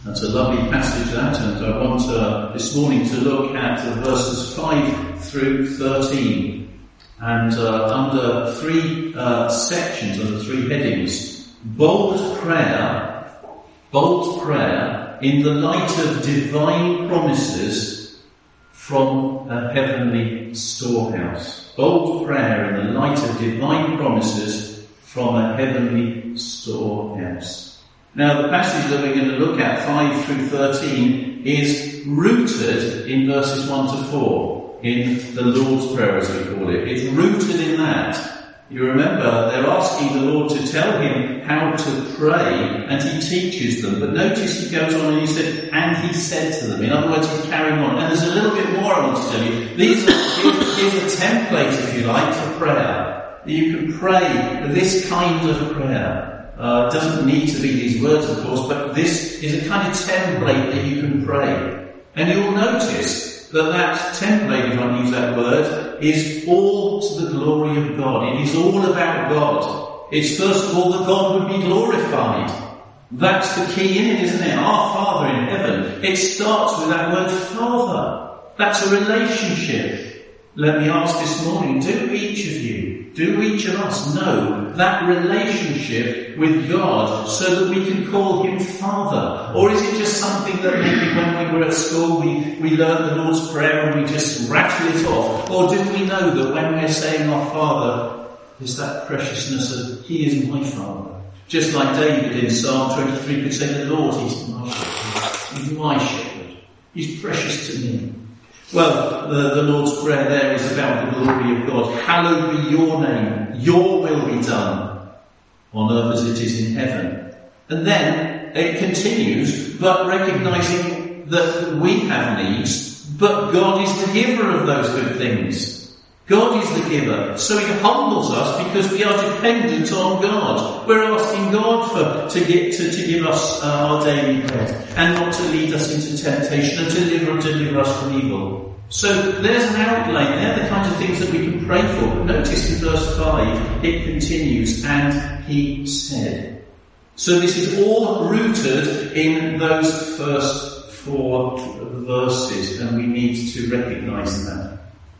That's a lovely passage, that, and I want this morning to look at verses 5 through 13, and under three sections, under three headings. Bold prayer in the light of divine promises from a heavenly storehouse. Bold prayer in the light of divine promises from a heavenly storehouse. Now, the passage that we're going to look at, 5 through 13, is rooted in verses 1 to 4, in the Lord's Prayer, as we call it. It's rooted in that. You remember, they're asking the Lord to tell him how to pray, and he teaches them. But notice he goes on and he said, and he said to them. In other words, he's carrying on. And there's a little bit more I want to tell you. Here's a template, if you like, for prayer. You can pray this kind of prayer. It doesn't need to be these words, of course, but this is a kind of template that you can pray. And you'll notice that template, if I use that word, is all to the glory of God. It is all about God. It's first of all that God would be glorified. That's the key in it, isn't it? Our Father in heaven. It starts with that word Father. That's a relationship. Let me ask this morning, do each of us know that relationship with God so that we can call him Father? Or is it just something that maybe when we were at school we learned the Lord's Prayer and we just rattle it off? Or do we know that when we're saying our Father, there's that preciousness of he is my Father? Just like David in Psalm 23 could say, the Lord, he's my shepherd. He's my shepherd. He's precious to me. Well, the Lord's Prayer there is about the glory of God. Hallowed be your name. Your will be done on earth as it is in heaven. And then it continues, but recognizing that we have needs, but God is the giver of those good things. God is the giver. So he humbles us because we are dependent on God. We're asking God to give us our daily bread and not to lead us into temptation and to deliver us from evil. So there's an outline there, the kinds of things that we can pray for. But notice in verse 5, it continues, and he said. So this is all rooted in those first 4 verses, and we need to recognise that.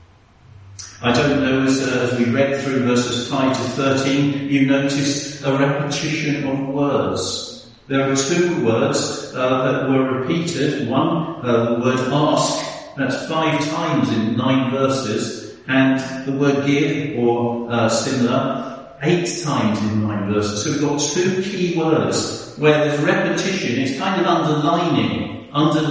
I don't know, as we read through verses 5 to 13, you noticed a repetition of words. There are 2 words that were repeated. One, the word ask, that's 5 times in 9 verses, and the word give, or similar, 8 times in 9 verses. So we've got 2 key words where there's repetition. It's kind of underlining.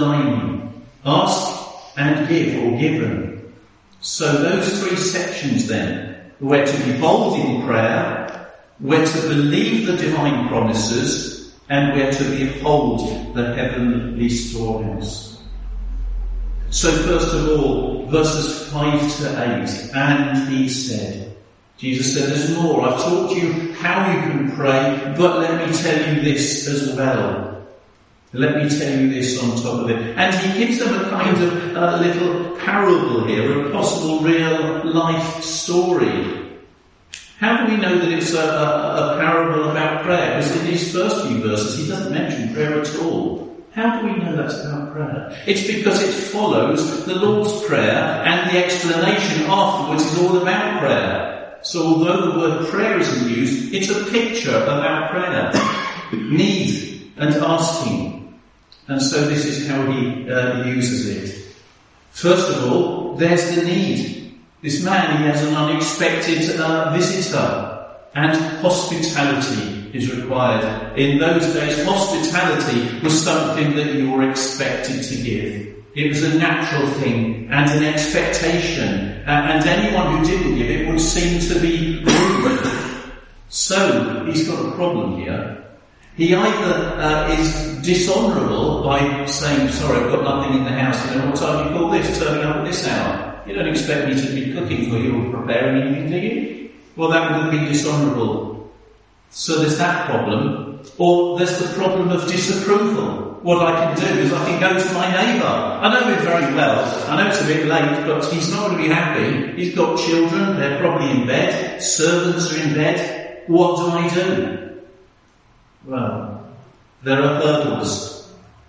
Ask and give, or given. So those 3 sections then, we're to be bold in prayer, we're to believe the divine promises, and we're to behold the heavenly storehouse. So first of all, verses 5 to 8, and he said. Jesus said, there's more. I've taught you how you can pray, but let me tell you this as well. Let me tell you this on top of it. And he gives them a kind of little parable here, a possible real life story. How do we know that it's a parable about prayer? Because in these first few verses he doesn't mention prayer at all. How do we know that's about prayer? It's because it follows the Lord's Prayer, and the explanation afterwards is all about prayer. So although the word prayer isn't used, it's a picture about prayer. Need and asking. And so this is how he uses it. First of all, there's the need. This man, he has an unexpected visitor, and hospitality is required. In those days, hospitality was something that you were expected to give. It was a natural thing and an expectation, and anyone who didn't give it would seem to be rude. So he's got a problem here. He either is dishonourable by saying, sorry, I've got nothing in the house. What time do you call this? Turning up at this hour. You don't expect me to be cooking for you or preparing anything, do you? Well, that would be dishonourable. So there's that problem. Or there's the problem of disapproval. What I can do is I can go to my neighbour. I know him very well. I know it's a bit late, but he's not going to be happy. He's got children. They're probably in bed. Servants are in bed. What do? Well, there are hurdles.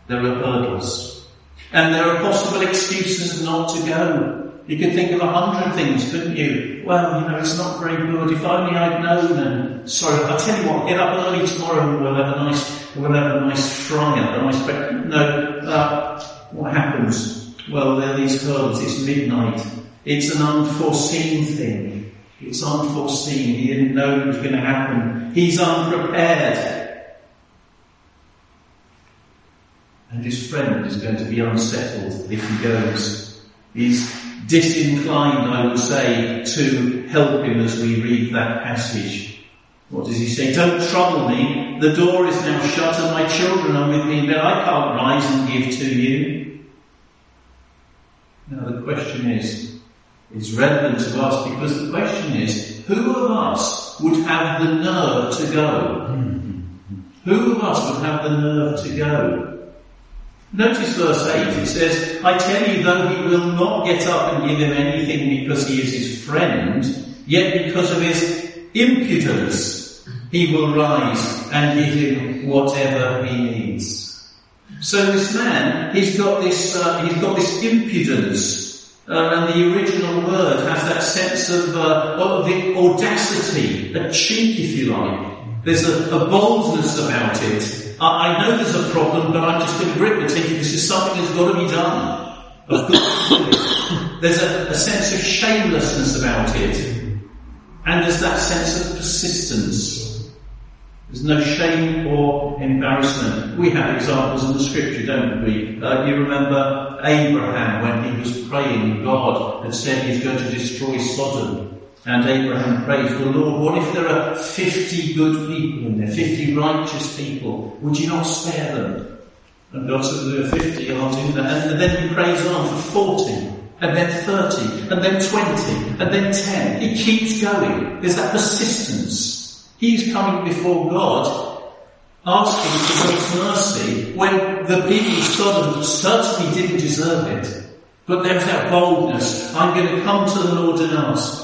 There are hurdles. And there are possible excuses not to go. You could think of 100 things, couldn't you? Well, it's not very good. If only I'd known. And sorry, I'll tell you what, get up early tomorrow and we'll have a nice fry-up, a nice breakfast. No, what happens? Well, there are these hurdles. It's midnight. It's an unforeseen thing. It's unforeseen. He didn't know it was going to happen. He's unprepared. And his friend is going to be unsettled if he goes. He's disinclined, I would say, to help him as we read that passage. What does he say? Don't trouble me. The door is now shut and my children are with me in bed. I can't rise and give to you. Now the question is, it's relevant to us because the question is, who of us would have the nerve to go? Who of us would have the nerve to go? Notice verse 8, it says, I tell you, though he will not get up and give him anything because he is his friend, yet because of his impudence, he will rise and give him whatever he needs. So this man, he's got this impudence. And the original word has that sense of the audacity, a cheek, if you like. There's a boldness about it. I know there's a problem, but I'm just going to grit my teeth. This is something that's got to be done. I've got to do it. There's a sense of shamelessness about it. And there's that sense of persistence. There's no shame or embarrassment. We have examples in the scripture, don't we? You remember Abraham when he was praying, God had said he's going to destroy Sodom. And Abraham prayed, well, Lord, what if there are 50 good people in there, 50 righteous people? Would you not spare them? And God said, there are 50, I'll do that. And then he prays on for 40, and then 30, and then 20, and then 10. He keeps going. There's that persistence. He's coming before God, asking for God's mercy, when the people of Sodom certainly didn't deserve it. But there's that boldness. I'm going to come to the Lord and ask.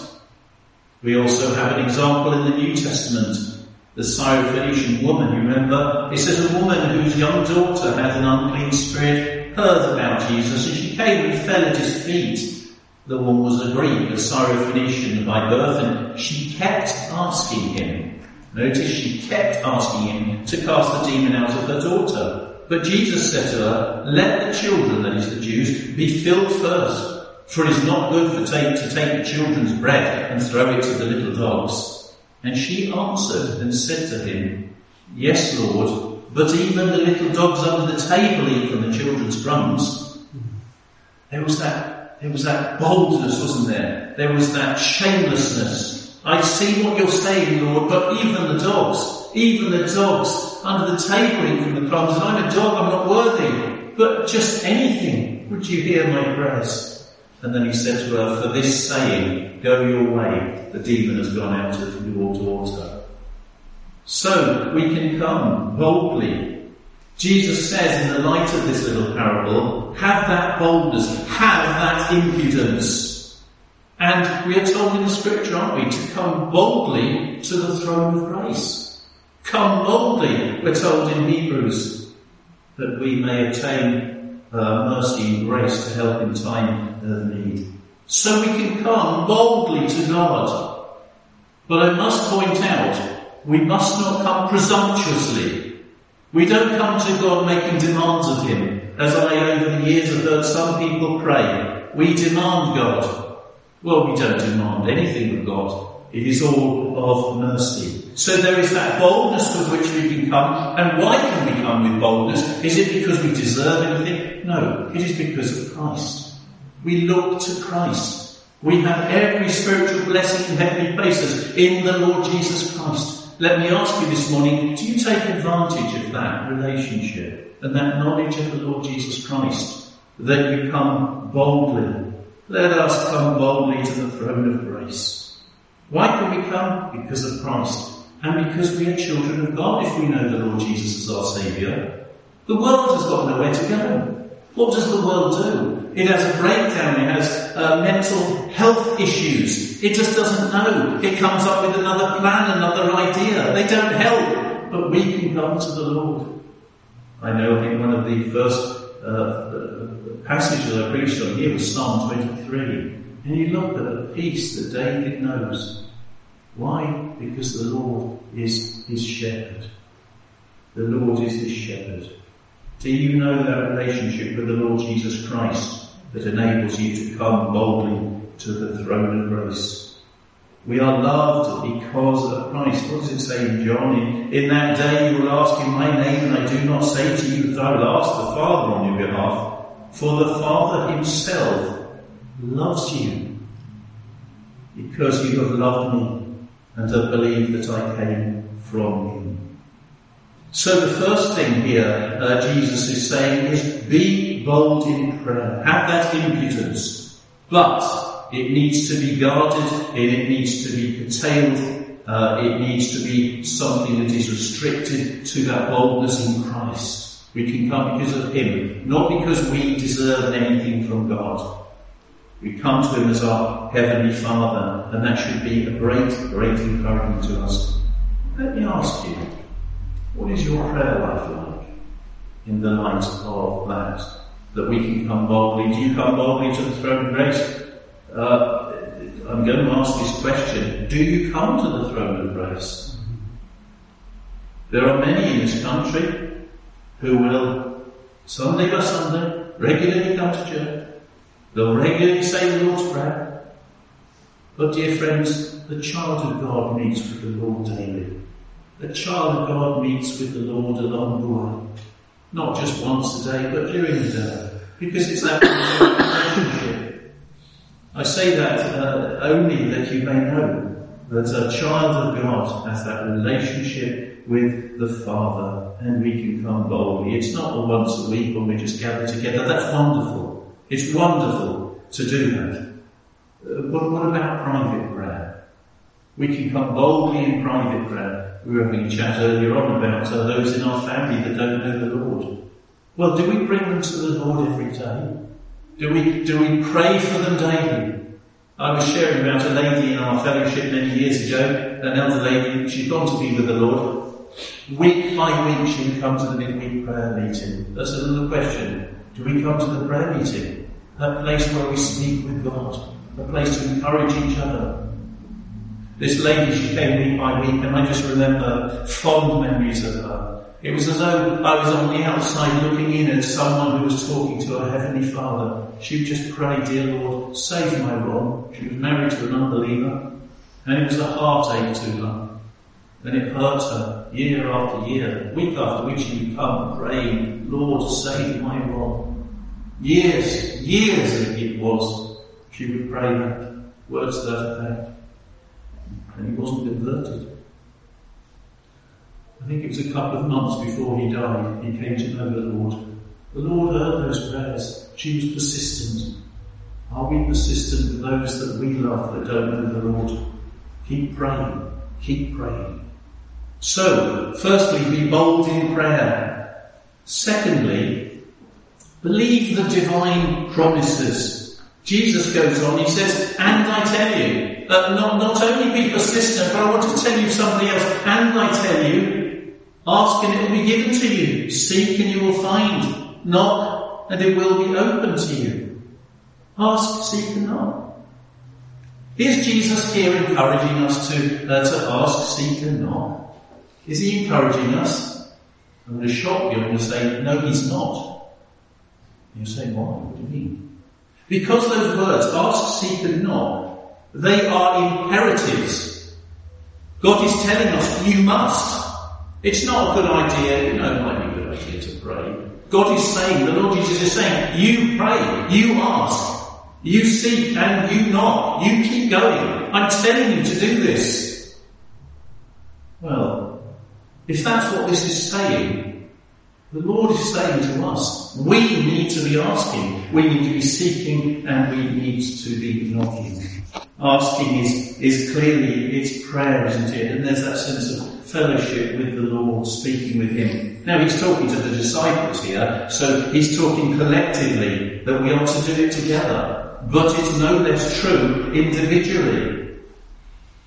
We also have an example in the New Testament, the Syrophoenician woman, you remember? It says a woman whose young daughter had an unclean spirit heard about Jesus, and she came and fell at his feet. The woman was a Greek, a Syrophoenician by birth, and she kept asking him. Notice she kept asking him to cast the demon out of her daughter. But Jesus said to her, let the children, that is the Jews, be filled first. For it is not good to take the children's bread and throw it to the little dogs. And she answered and said to him, yes, Lord, but even the little dogs under the table eat from the children's crumbs. There was that boldness, wasn't there? There was that shamelessness. I see what you're saying, Lord, but even the dogs under the table eat from the crumbs, and I'm a dog, I'm not worthy. But just anything, would you hear my prayers? And then he said to her, for this saying, go your way, the demon has gone out of your daughter. So we can come boldly. Jesus says in the light of this little parable, have that boldness, have that impudence. And we are told in the scripture, aren't we, to come boldly to the throne of grace. Come boldly, we're told in Hebrews, that we may obtain mercy and grace to help in time of need. So we can come boldly to God. But I must point out, we must not come presumptuously. We don't come to God making demands of him, as I over the years have heard some people pray. We demand God. Well, we don't demand anything of God. It is all of mercy. So there is that boldness with which we can come. And why can we come with boldness? Is it because we deserve anything? No, it is because of Christ. We look to Christ. We have every spiritual blessing in heavenly places in the Lord Jesus Christ. Let me ask you this morning, do you take advantage of that relationship and that knowledge of the Lord Jesus Christ, that you come boldly? Let us come boldly to the throne of grace. Why can we come? Because of Christ. And because we are children of God, if we know the Lord Jesus as our Saviour. The world has got nowhere to go. What does the world do? It has a breakdown, it has mental health issues. It just doesn't know. It comes up with another plan, another idea. They don't help. But we can come to the Lord. I think one of the first passages I preached on here was Psalm 23. And you look at the peace that David knows. Why? Because the Lord is his shepherd. The Lord is his shepherd. Do you know that relationship with the Lord Jesus Christ that enables you to come boldly to the throne of grace? We are loved because of Christ. What does it say in John? In that day you will ask in my name, and I do not say to you that I will ask the Father on your behalf, for the Father himself loves you because you have loved me and have believed that I came from him. So the first thing here Jesus is saying is be bold in prayer. Have that impudence. But it needs to be guarded, and it needs to be curtailed. It needs to be something that is restricted to that boldness in Christ. We can come because of him, not because we deserve anything from God. We come to him as our Heavenly Father, and that should be a great, great encouragement to us. Let me ask you, what is your prayer life like in the light of that we can come boldly? Do you come boldly to the throne of grace? I'm going to ask this question. Do you come to the throne of grace? There are many in this country who will, Sunday by Sunday, regularly come to church. They'll regularly say the Lord's Prayer. But dear friends, the child of God meets with the Lord daily. The child of God meets with the Lord along the way. Not just once a day, but during the day. Because it's that relationship. I say that only that you may know that a child of God has that relationship with the Father, and we can come boldly. It's not a once a week when we just gather together. That's wonderful. It's wonderful to do that. But what about private prayer? We can come boldly in private prayer. We were having a chat earlier on about those in our family that don't know the Lord. Well, do we bring them to the Lord every day? Do we pray for them daily? I was sharing about a lady in our fellowship many years ago, an elder lady. She'd gone to be with the Lord. Week by week she would come to the midweek prayer meeting. That's another question. Do we come to the prayer meeting? That place where we speak with God. A place to encourage each other. This lady, she came week by week, and I just remember fond memories of her. It was as though I was on the outside looking in at someone who was talking to her Heavenly Father. She would just pray, dear Lord, save my Ron. She was married to an unbeliever, and it was a heartache to her. And it hurt her year after year, week after week. She would come praying, Lord, save my Ron. Years it was, she would pray that, words to that effect. And he wasn't converted. I think it was a couple of months before he died, he came to know the Lord. The Lord heard those prayers. She was persistent. Are we persistent with those that we love that don't know the Lord? Keep praying. Keep praying. So, firstly, be bold in prayer. Secondly, believe the divine promises. Jesus goes on, he says, and I tell you, not only be persistent, but I want to tell you something else. And I tell you, ask and it will be given to you. Seek and you will find. Knock and it will be open to you. Ask, seek and knock. Is Jesus here encouraging us to ask, seek and knock? Is he encouraging us? I'm going to shock you. I'm going to say, no, he's not. You say, why? What do you mean? Because those words, ask, seek and knock, they are imperatives. God is telling us, you must. It's not a good idea, it might be a good idea to pray. God is saying, the Lord Jesus is saying, you pray, you ask, you seek and you knock, you keep going. I'm telling you to do this. Well, if that's what this is saying, the Lord is saying to us, we need to be asking, we need to be seeking, and we need to be knocking. Asking is clearly, it's prayer, isn't it? And there's that sense of fellowship with the Lord, speaking with him. Now he's talking to the disciples here, so he's talking collectively that we are to do it together. But it's no less true individually.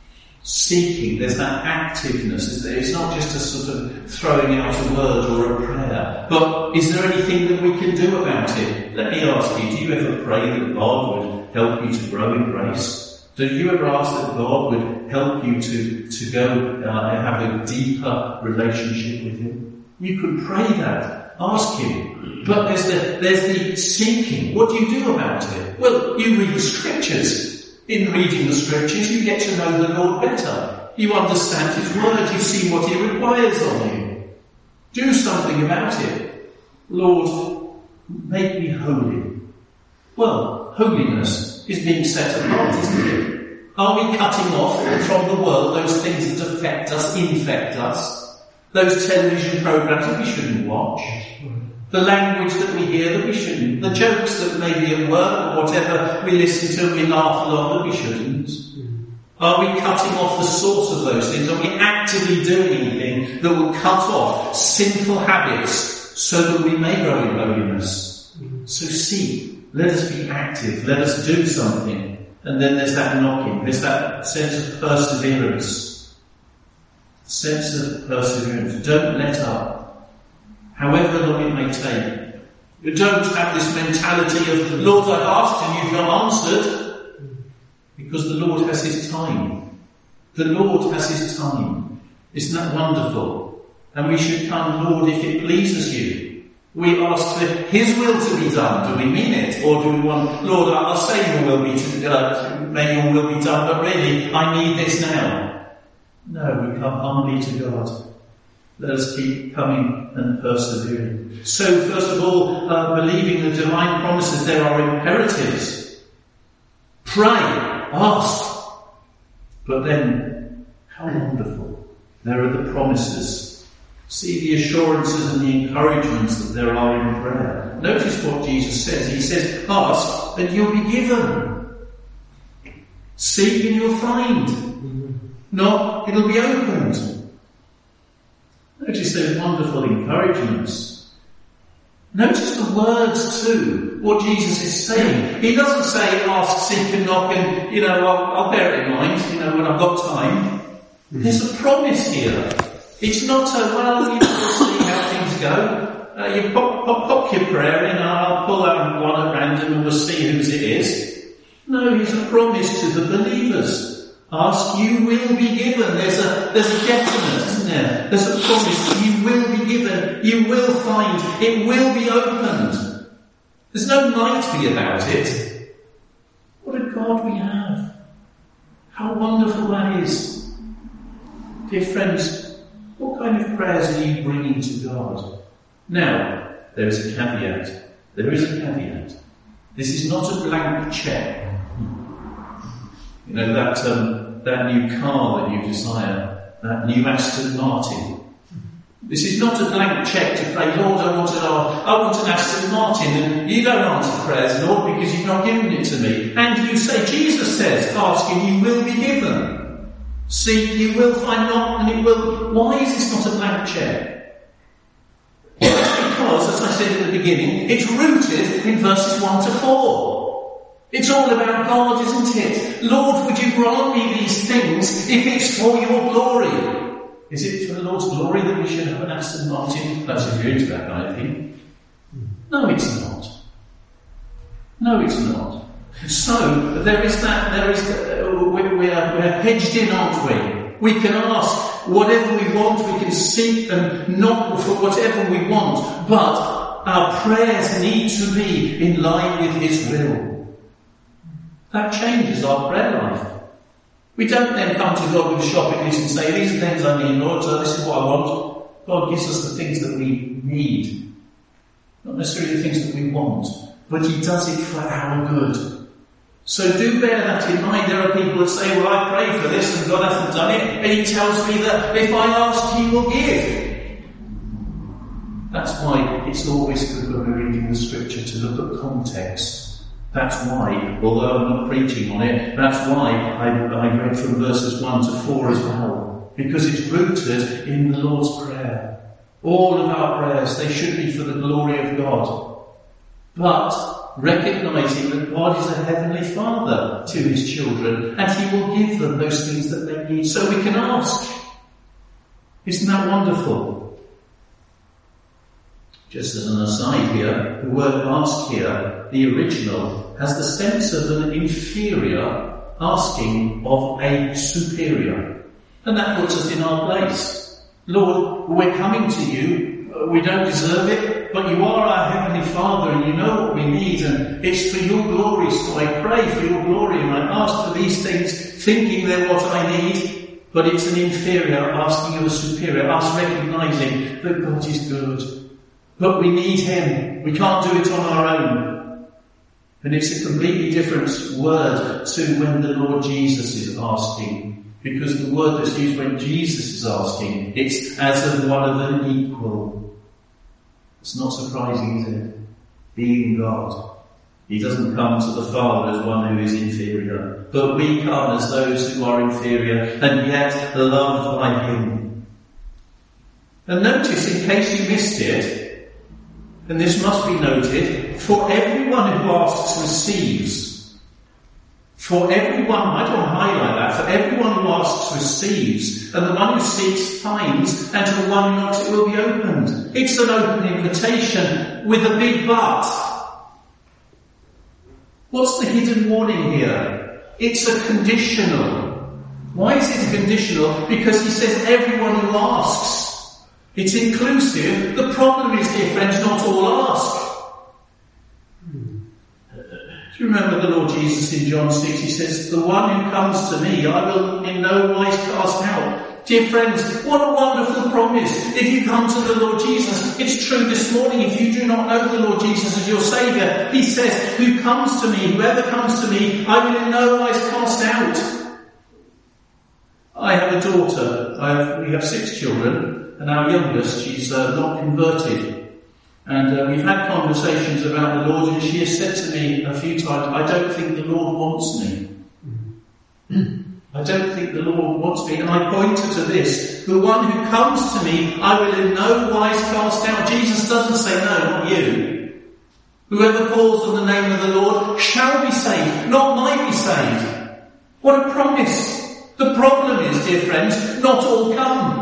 seeking, there's that activeness. It's not just a sort of throwing out a word or a prayer. But is there anything that we can do about it? Let me ask you, do you ever pray that God would help you to grow in grace? Do you ever ask that God would help you to go have a deeper relationship with Him? You could pray that. Ask Him. But there's the seeking. What do you do about it? Well, you read the Scriptures. In reading the Scriptures, you get to know the Lord better. You understand His Word. You see what He requires of you. Do something about it. Lord, make me holy. Well, holiness is being set apart, isn't it? Are we cutting off from the world those things that affect us, infect us? Those television programs that we shouldn't watch? The language that we hear that we shouldn't? The jokes that maybe at work or whatever we listen to and we laugh along that we shouldn't? Are we cutting off the source of those things? Are we actively doing anything that will cut off sinful habits so that we may grow in holiness? So seek. Let us be active. Let us do something. And then there's that knocking. There's that sense of perseverance. Sense of perseverance. Don't let up. However long it may take. You don't have this mentality of, Lord, I've asked and you've not answered. Because the Lord has His time. The Lord has His time. Isn't that wonderful? And we should come, Lord, if it pleases you. We ask for His will to be done. Do we mean it? Or do we want, Lord, I'll say your will be may your will be done, but really, I need this now. No, we come humbly to God. Let us keep coming and persevering. So, first of all, believing the divine promises, there are imperatives. Pray, ask. But then, how wonderful. There are the promises. See the assurances and the encouragements that there are in prayer. Notice what Jesus says. He says, ask and you'll be given. Seek and you'll find. Knock, it'll be opened. Notice those wonderful encouragements. Notice the words too, what Jesus is saying. He doesn't say ask, seek and knock and, I'll bear it in mind, when I've got time. There's a promise here. It's not we'll see how things go. You pop your prayer in and I'll pull out one at random and we'll see whose it is. No, he's a promise to the believers. Ask, you will be given. There's a definite, isn't there? There's a promise that you will be given. You will find. It will be opened. There's no might be about it. What a God we have. How wonderful that is. Dear friends, what kind of prayers are you bringing to God? Now, there is a caveat. There is a caveat. This is not a blank cheque. That new car that you desire, that new Aston Martin. This is not a blank cheque to pray, Lord, I want an Aston Martin, and you don't answer prayers, Lord, because you've not given it to me. And you say, Jesus says, ask and you will be given. Seek, you will find, knock, and it will. Why is this not a blank cheque? Well, because, as I said at the beginning, it's rooted in verses 1 to 4. It's all about God, isn't it? Lord, would you grant me these things if it's for your glory? Is it for the Lord's glory that we should have an Aston Martin? That's if you're into that kind of thing. No, it's not. No, it's not. So, we're hedged in, aren't we? We can ask whatever we want, we can seek and knock for whatever we want, but our prayers need to be in line with His will. That changes our prayer life. We don't then come to God with a shopping list and say, these are things I need, Lord, so this is what I want. God gives us the things that we need. Not necessarily the things that we want, but He does it for our good. So do bear that in mind. There are people that say, well, I prayed for this and God hasn't done it, and He tells me that if I ask, He will give. That's why it's always good when we're reading the Scripture to look at context. That's why, although I'm not preaching on it, that's why I read from verses 1 to 4 as well. Because it's rooted in the Lord's Prayer. All of our prayers, they should be for the glory of God. But recognizing that God is a heavenly Father to his children, and he will give them those things that they need, so we can ask. Isn't that wonderful? Just as an aside here, the word ask here, the original, has the sense of an inferior asking of a superior. And that puts us in our place. Lord, we're coming to you. We don't deserve it, but you are our Heavenly Father and you know what we need, and it's for your glory, so I pray for your glory and I ask for these things thinking they're what I need, but it's an inferior asking of a superior, us recognising that God is good. But we need him. We can't do it on our own. And it's a completely different word to when the Lord Jesus is asking. Because the word that's used when Jesus is asking, it's as of one of an equal. It's not surprising, is it? Being God. He doesn't come to the Father as one who is inferior. But we come as those who are inferior and yet loved by him. And notice, in case you missed it, and this must be noted, for everyone who asks receives. For everyone, I don't highlight that, for everyone who asks receives, and the one who seeks finds, and to the one who knocks it will be opened. It's an open invitation with a big but. What's the hidden warning here? It's a conditional. Why is it a conditional? Because he says everyone who asks. It's inclusive. The problem is, dear friends, not all ask. Do you remember the Lord Jesus in John 6? He says, the one who comes to me, I will in no wise cast out. Dear friends, what a wonderful promise. If you come to the Lord Jesus, it's true this morning, if you do not know the Lord Jesus as your Saviour, he says, who comes to me, whoever comes to me, I will in no wise cast out. I have a daughter. We have 6 children. And our youngest, she's not converted. And we've had conversations about the Lord, and she has said to me a few times, I don't think the Lord wants me. I don't think the Lord wants me. And I pointed to this. The one who comes to me, I will in no wise cast out. Jesus doesn't say no, not you. Whoever calls on the name of the Lord shall be saved, not might be saved. What a promise. The problem is, dear friends, not all come.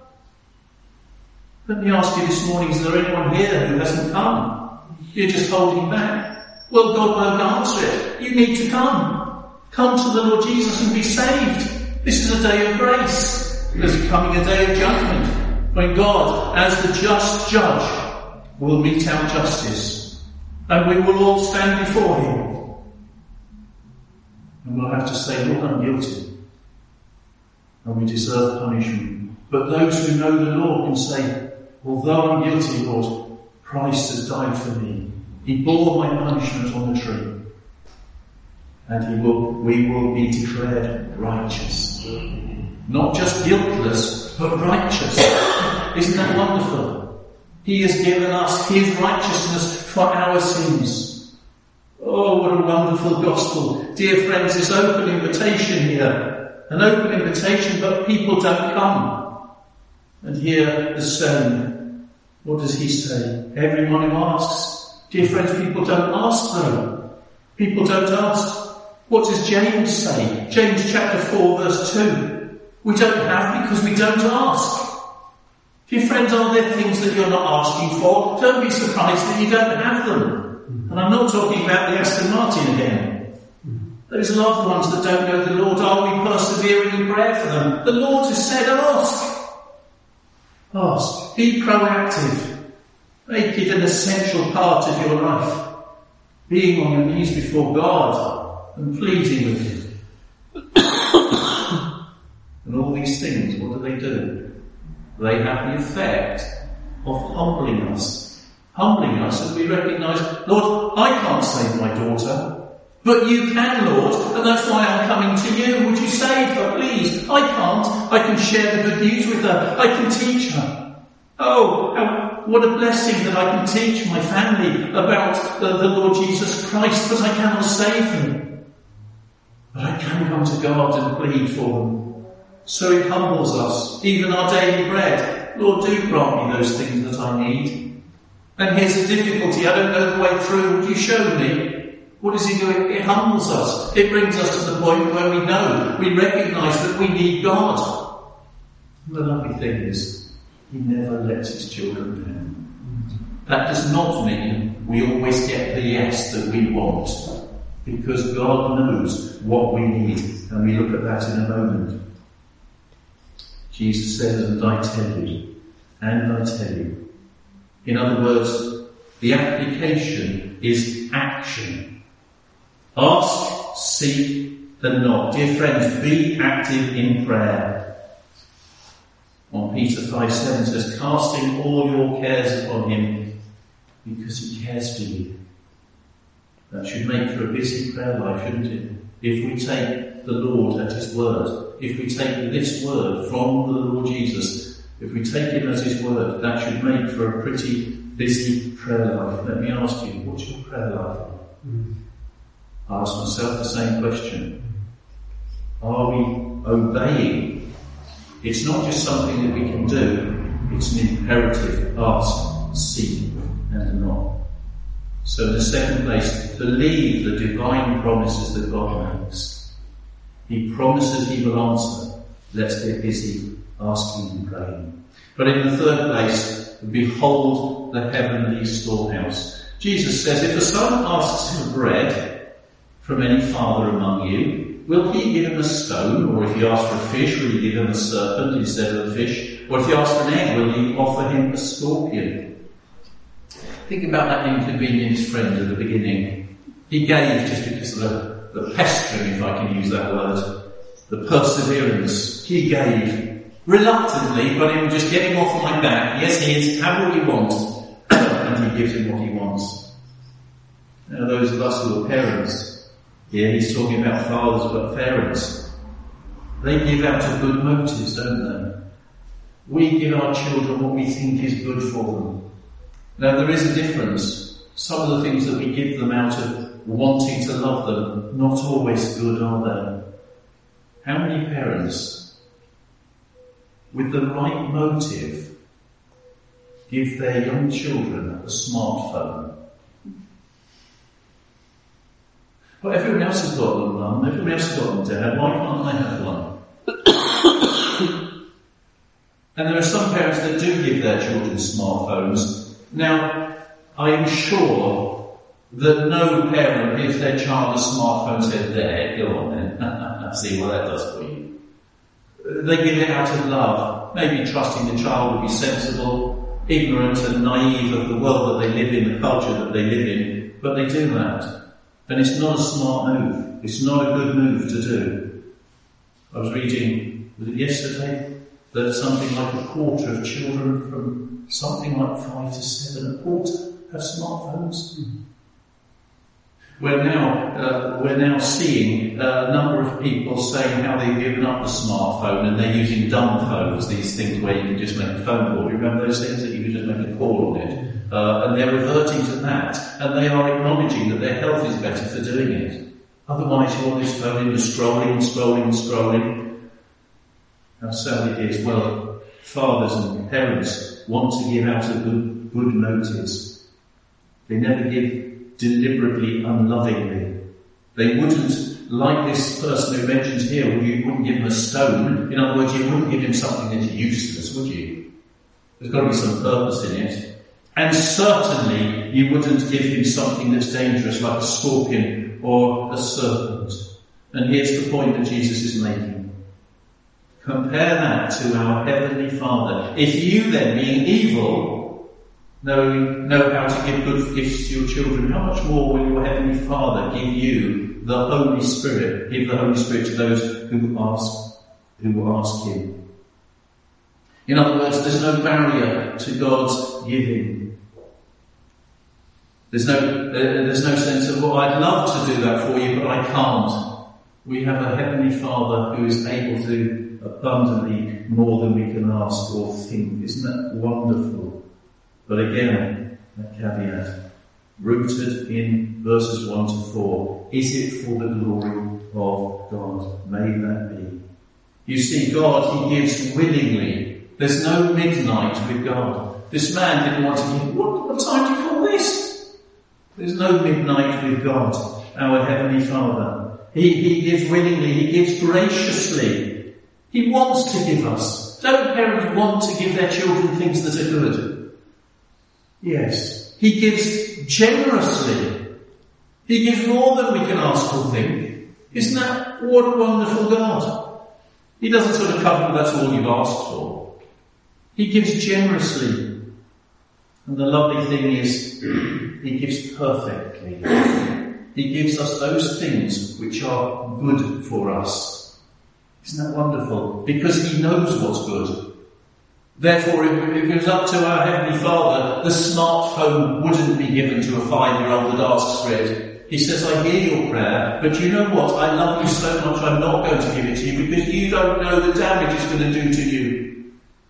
Let me ask you this morning, is there anyone here who hasn't come? You're just holding back. Well, God won't answer it. You need to come. Come to the Lord Jesus and be saved. This is a day of grace. There's coming a day of judgment, when God, as the just judge, will mete out justice. And we will all stand before him. And we'll have to say, Lord, I'm guilty. And we deserve punishment. But those who know the Lord can say, although I'm guilty, Lord, Christ has died for me. He bore my punishment on the tree. And we will be declared righteous. Not just guiltless, but righteous. Isn't that wonderful? He has given us his righteousness for our sins. Oh, what a wonderful gospel. Dear friends, this open invitation here. An open invitation, but people don't come. And here the saying, what does he say? Everyone who asks. Dear friends, people don't ask though. People don't ask. What does James say? James chapter 4 verse 2. We don't have because we don't ask. Dear friends, are there things that you're not asking for? Don't be surprised that you don't have them. And I'm not talking about the Aston Martin again. Those loved ones that don't know the Lord, are we persevering in prayer for them? The Lord has said, ask. Ask. Be proactive. Make it an essential part of your life. Being on your knees before God and pleading with him. And all these things, what do? They have the effect of humbling us. Humbling us as we recognise, Lord, I can't save my daughter. But you can, Lord, and that's why I'm coming to you. Would you save her, please? I can't. I can share the good news with her. I can teach her. Oh, what a blessing that I can teach my family about the Lord Jesus Christ, but I cannot save them. But I can come to God and plead for them. So it humbles us. Even our daily bread. Lord, do grant me those things that I need. And here's a difficulty. I don't know the way through. Would you show me? What does he do? It humbles us. It brings us to the point where we know, we recognise that we need God. And the lovely thing is, he never lets his children down. That does not mean we always get the yes that we want, because God knows what we need, and we look at that in a moment. Jesus says, and I tell you, and I tell you. In other words, the application is action. Ask, seek, and knock. Dear friends, be active in prayer. 1 Peter 5:7 says, casting all your cares upon him, because he cares for you. That should make for a busy prayer life, shouldn't it? If we take the Lord at his word, if we take this word from the Lord Jesus, if we take him as his word, that should make for a pretty busy prayer life. Let me ask you, what's your prayer life like? I ask myself the same question. Are we obeying? It's not just something that we can do, it's an imperative. Ask, seek, and knock. So in the second place, believe the divine promises that God makes. He promises he will answer. Let's get busy asking and praying. But in the third place, behold the heavenly storehouse. Jesus says, if a son asks for bread from any father among you, will he give him a stone? Or if he asks for a fish, will he give him a serpent instead of a fish? Or if he asks for an egg, will he offer him a scorpion? Think about that inconvenienced friend at the beginning. He gave just because of the pestering, if I can use that word, the perseverance. He gave reluctantly, but he would just get him off my back. Yes, he is, have what you want. And he gives him what he wants. Now those of us who are parents, here he's talking about fathers but parents. They give out of good motives, don't they? We give our children what we think is good for them. Now there is a difference. Some of the things that we give them out of wanting to love them, not always good, are they? How many parents, with the right motive, give their young children a smartphone? Well, everyone else has got them, Mum. Everyone else has got them, Dad. Why can't I have one? And there are some parents that do give their children smartphones. Now, I am sure that no parent gives their child a smartphone and said, there, go on then. See what that does for you. They give it out of love, maybe trusting the child will be sensible, ignorant and naive of the world that they live in, the culture that they live in, but they do that. And it's not a smart move. It's not a good move to do. I was reading, was it yesterday, that something like a quarter of children from something like 5 to 7, a quarter have smartphones. We're now seeing a number of people saying how they've given up the smartphone and they're using dumb phones, these things where you can just make a phone call. You remember those things that you can just make a call on it? And they're reverting to that, and they are acknowledging that their health is better for doing it. Otherwise you're on this phone and scrolling. How sad it is. Well, fathers and parents want to give out a good notice. They never give deliberately, unlovingly. They wouldn't, like this person who mentions here, you wouldn't give him a stone. In other words, you wouldn't give him something that's useless, would you? There's got to be some purpose in it. And certainly you wouldn't give him something that's dangerous like a scorpion or a serpent. And here's the point that Jesus is making. Compare that to our Heavenly Father. If you then, being evil, know how to give good gifts to your children, how much more will your Heavenly Father give you the Holy Spirit, give the Holy Spirit to those who ask Him? In other words, there's no barrier to God's giving. There's no sense of, well, I'd love to do that for you, but I can't. We have a Heavenly Father who is able to do abundantly more than we can ask or think. Isn't that wonderful? But again, a caveat, rooted in verses 1 to 4. Is it for the glory of God? May that be. You see, God, He gives willingly. There's no midnight with God. This man didn't want to give. What time do you call this? There's no midnight with God, our Heavenly Father. He gives willingly, He gives graciously. He wants to give us. Don't parents want to give their children things that are good? Yes. He gives generously. He gives more than we can ask or think. Isn't that what a wonderful God? He doesn't sort of come, that's all you've asked for. He gives generously. And the lovely thing is, He gives perfectly. He gives us those things which are good for us. Isn't that wonderful? Because He knows what's good. Therefore, if it was up to our Heavenly Father, the smartphone wouldn't be given to a 5-year-old that asks for it. He says, I hear your prayer, but you know what? I love you so much I'm not going to give it to you because you don't know the damage it's going to do to you.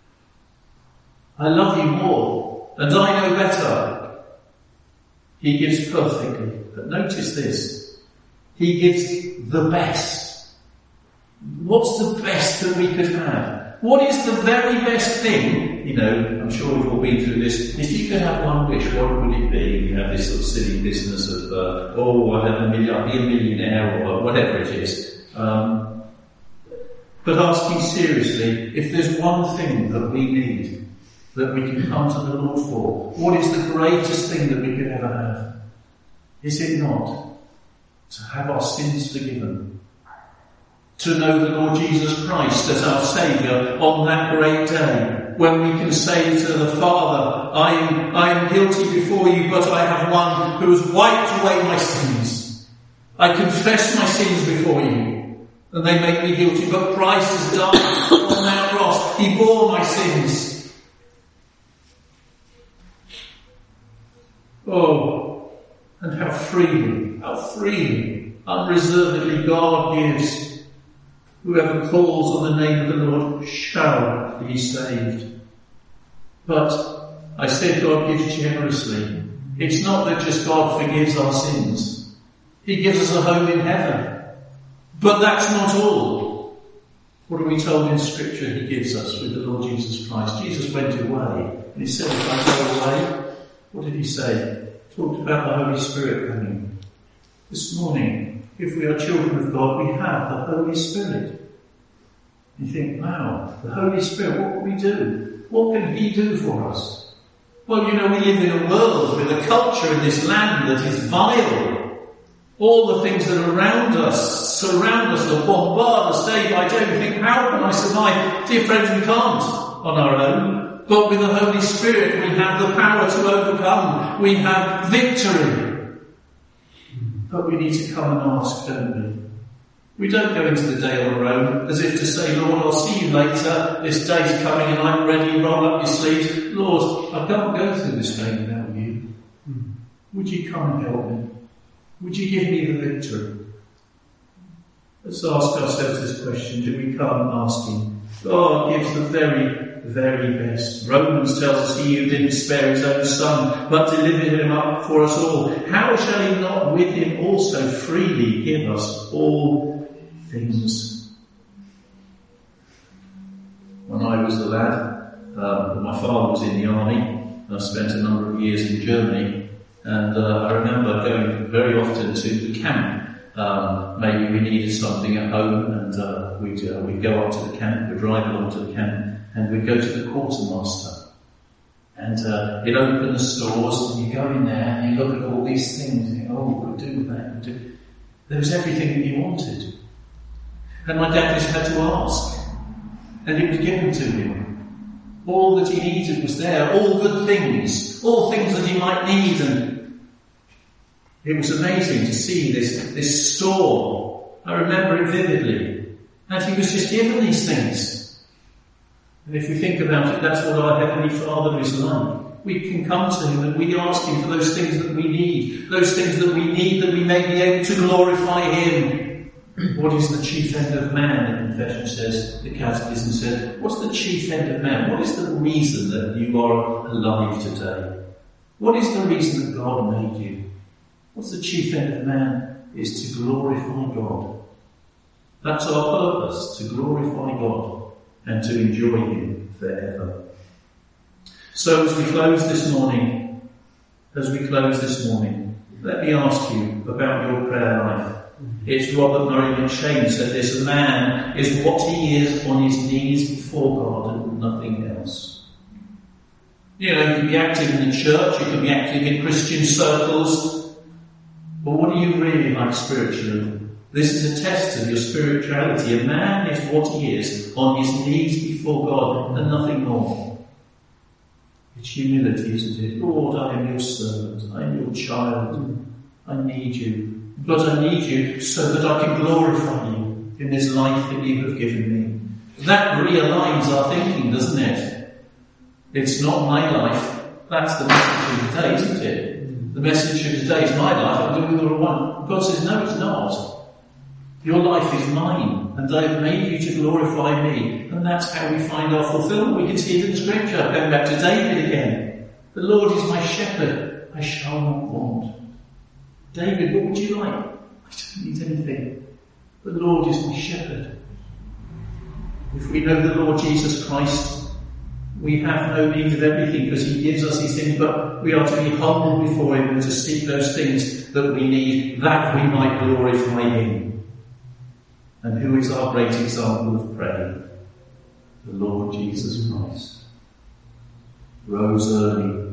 I love you more, and I know better. He gives perfectly. But notice this. He gives the best. What's the best that we could have? What is the very best thing? You know, I'm sure we've all been through this. If you could have one wish, what would it be? You have this sort of silly business of, I'll be a millionaire or whatever it is. But asking seriously, if there's one thing that we need, that we can come to the Lord for, what is the greatest thing that we could ever have? Is it not to have our sins forgiven? To know the Lord Jesus Christ as our Saviour on that great day, when we can say to the Father, I am guilty before you, but I have one who has wiped away my sins. I confess my sins before you, and they make me guilty, but Christ has died on that cross. He bore my sins. Oh, and how freely, unreservedly God gives. Whoever calls on the name of the Lord shall be saved. But I said God gives generously. It's not that just God forgives our sins. He gives us a home in heaven. But that's not all. What are we told in Scripture He gives us with the Lord Jesus Christ? Jesus went away. And He said, if I go away, what did He say? He talked about the Holy Spirit coming. This morning, if we are children of God, we have the Holy Spirit. You think, wow, the Holy Spirit, what can we do? What can He do for us? Well, you know, we live in a world with a culture in this land that is vile. All the things that are around us, surround us, that bombard us day by day. We think, how can I survive? Dear friends, we can't on our own. But with the Holy Spirit, we have the power to overcome. We have victory. But we need to come and ask, don't we? We don't go into the day on our own as if to say, Lord, I'll see you later. This day's coming and I'm ready. Roll up your sleeves. Lord, I can't go through this day without you. Would you come and help me? Would you give me the victory? Let's ask ourselves this question. Do we come asking? God gives the very, very best. Romans tells us He who didn't spare His own Son, but delivered Him up for us all. How shall He not with Him also freely give us all things? When I was a lad, my father was in the army. I spent a number of years in Germany, and I remember going very often to the camp. Maybe we needed something at home, and we'd go up to the camp, we'd drive along to the camp, and we'd go to the quartermaster. And he'd open the stores, and you go in there, and you look at all these things, and you think, oh, we'll do that, we'll do. There was everything that you wanted. And my dad just had to ask, and it was given to him. All that he needed was there, all good things, all things that he might need, and it was amazing to see this store. I remember it vividly. And he was just given these things. And if we think about it, that's what our Heavenly Father is like. We can come to Him and we ask Him for those things that we need. Those things that we need that we may be able to glorify Him. What is the chief end of man? The confession says, the catechism says, what's the chief end of man? What is the reason that you are alive today? What is the reason that God made you? What's the chief end of man? Is to glorify God. That's our purpose, to glorify God and to enjoy Him forever. So as we close this morning, let me ask you about your prayer life. It's Robert Murray McShane said this: a man is what he is on his knees before God and nothing else. You can be active in the church, you can be active in Christian circles, but what are you really like spiritually? This is a test of your spirituality. A man is what he is on his knees before God and nothing more. It's humility, isn't it? Lord, I am your servant, I am your child, I need you. But I need you so that I can glorify you in this life that you have given me. That realigns our thinking, doesn't it? It's not my life. That's the message of today, isn't it? The message of today is my life. I'm doing what I want. God says, no, it's not. Your life is mine, and I have made you to glorify me. And that's how we find our fulfillment. We can see it in the scripture. Going back to David again. The Lord is my shepherd. I shall not want. David, what would you like? I don't need anything. The Lord is my shepherd. If we know the Lord Jesus Christ, we have no need of everything because he gives us these things, but we are to be humble before him and to seek those things that we need, that we might glorify him. And who is our great example of prayer? The Lord Jesus Christ. Rose early.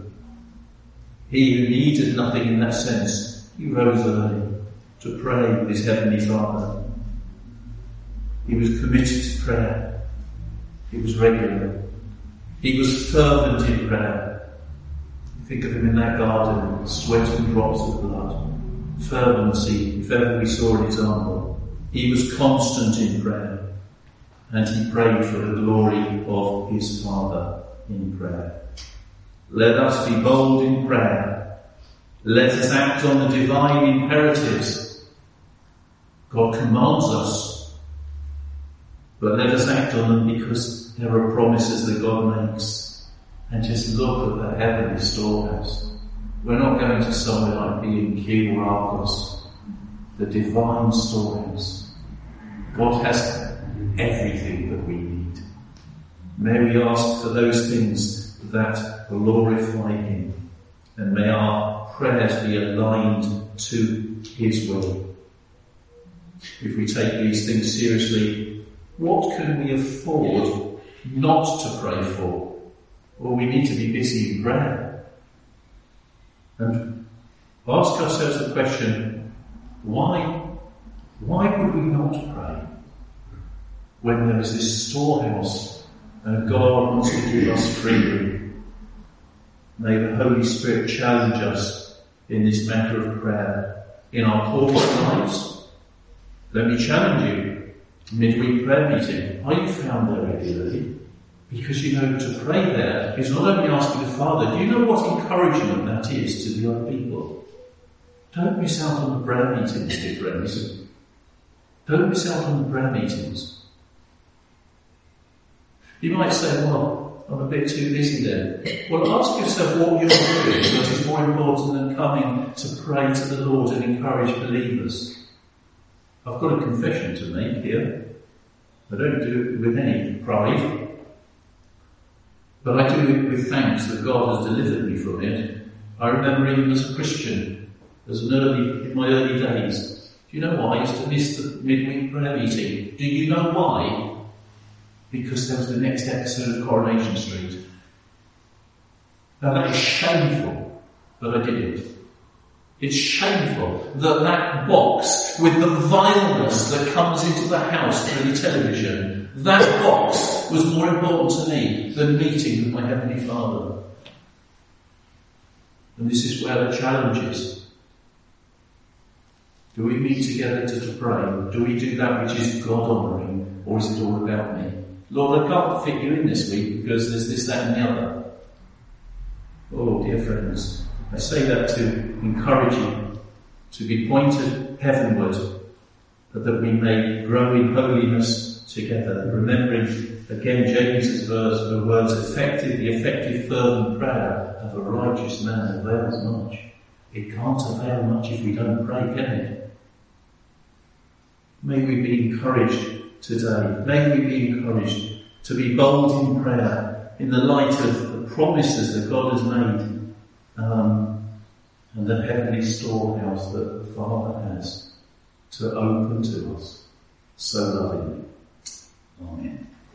He who needed nothing in that sense, he rose early to pray with his heavenly Father. He was committed to prayer. He was regular. He was fervent in prayer. Think of him in that garden, sweating drops of blood. Fervency, if ever we saw an example. He was constant in prayer, and he prayed for the glory of his Father in prayer. Let us be bold in prayer. Let us act on the divine imperatives. God commands us, but let us act on them because there are promises that God makes. And just look at the heavenly storehouse. We're not going to somewhere like B&Q or Argos. The divine storehouse. God has everything that we need. May we ask for those things that glorify him, and may our prayers be aligned to his will. If we take these things seriously, what can we afford not to pray for? Well, we need to be busy in prayer. And ask ourselves the question, why would we not pray when there is this storehouse and God wants to give us freely? May the Holy Spirit challenge us in this matter of prayer in our corporate lives. Let me challenge you. Midweek prayer meeting. Are you found there regularly? Because to pray there is not only asking the Father. Do you know what encouragement that is to the other people? Don't miss out on the prayer meetings, dear friends. Don't miss out on the prayer meetings. You might say, well, I'm a bit too busy then. Well, ask yourself what you're doing that is more important than coming to pray to the Lord and encourage believers. I've got a confession to make here. I don't do it with any pride, but I do it with thanks that God has delivered me from it. I remember even as a Christian, in my early days. Do you know why I used to miss the midweek prayer meeting? Do you know why? Because there was the next episode of Coronation Street. Now that is shameful, but I did it. It's shameful that box with the vileness that comes into the house through the television, that box was more important to me than meeting with my Heavenly Father. And this is where the challenge is. Do we meet together to pray? Do we do that which is God-honouring, or is it all about me? Lord, I can't fit you in this week because there's this, that and the other. Oh, dear friends, I say that to encourage you to be pointed heavenward, but that we may grow in holiness together. Remembering again James's words, the effective fervent prayer of a righteous man avails much. It can't avail much if we don't pray, can it? May we be encouraged today. May we be encouraged to be bold in prayer in the light of the promises that God has made, and the heavenly storehouse that the Father has to open to us so lovingly. Amen.